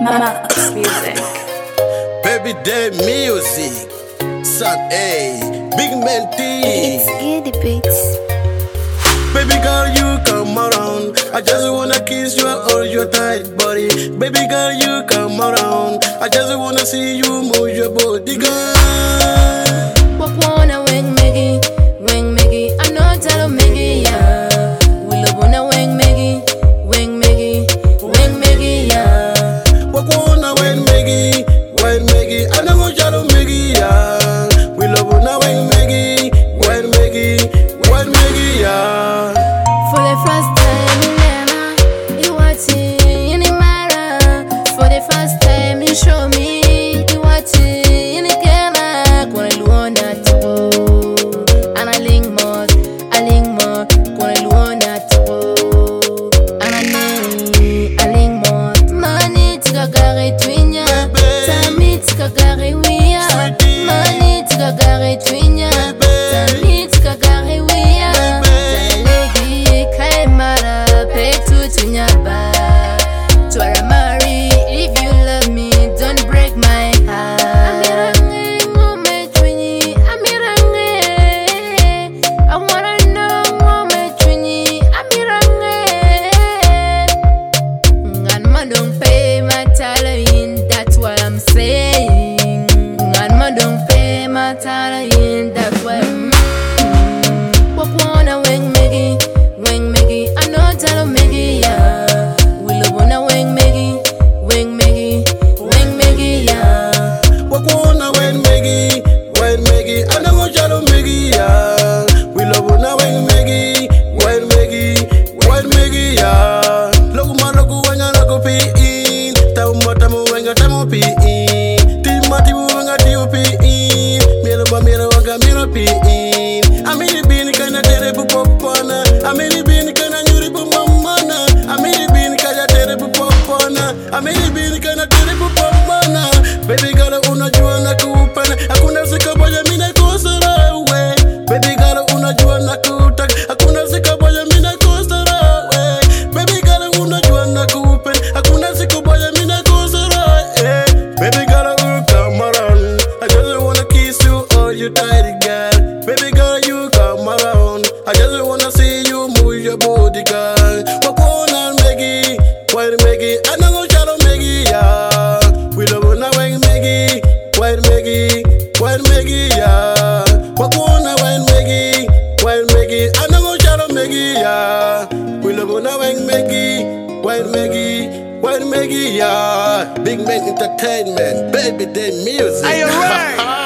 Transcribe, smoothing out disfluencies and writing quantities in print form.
Max Music. Baby Day Music. Son A. Big Man T. It's Eddie Beats. Baby girl, you come around. I just wanna kiss you and hold your tight body. Baby girl, you come around. I just wanna see you move your body, girl. What wanna wing Maggie, I know tell Maggie, yeah. We love wanna wing Maggie, yeah. What wanna win Maggie, I know what y'all Maggie, yeah. We love wanna win Maggie, yeah. For the first time in Nana, you watching in the mirror. For the first time you show me, you watching in the camera. Kona luona tipo, and I link more. Kona luona tipo, and I link more. Money tika gare twinya, tami tika gare wiya. Money tika gare twinya, tami tika gare wiya. Talegi kaimara petu tunyaba. Twara marry if you love me, don't break my heart. Amirange ngome twinyi, amirange. I wanna know ngome twinyi, amirange. Nganma don't pay my talent, that's what I'm saying. Nganma don't pay my talent, that's what I'm What wanna wing Maggie, I know tell Maggie, yeah. We love wanna wing Maggie, yeah. What wanna win Maggie, I know what y'all Maggie, yeah. We love wanna win Maggie, yeah. Logo malogo wenga logo pi in. Tamu wenga tamu pi in. Timu wenga tiu pi in. Mielo wanga mielo pi in. Amini bini kana tere bu popona. Amini bini kana nyuri bu mamana. Amini bini kana tere bu popona. Amini bini kana tere bu popona. Baby girl unajua nakupenda. Hakuna siku moja mimi nakosa wewe. Baby girl unajua nakutaka. Hakuna siku moja mimi nakosa wewe. Baby girl unajua nakupenda. Hakuna siku moja mimi nakosa wewe. Baby girl come around. I just wanna kiss you, hold you tight, girl. Baby girl you come around. I just wanna see you move your body, girl. What wanna Maggie, I know what y'all Maggie, yeah. We love wanna wing Maggie, yeah. What wanna wing Maggie, I know what y'all Maggie, yeah. We love wanna wing Maggie, yeah. Big Man Entertainment, Baby Day Music. Are you right?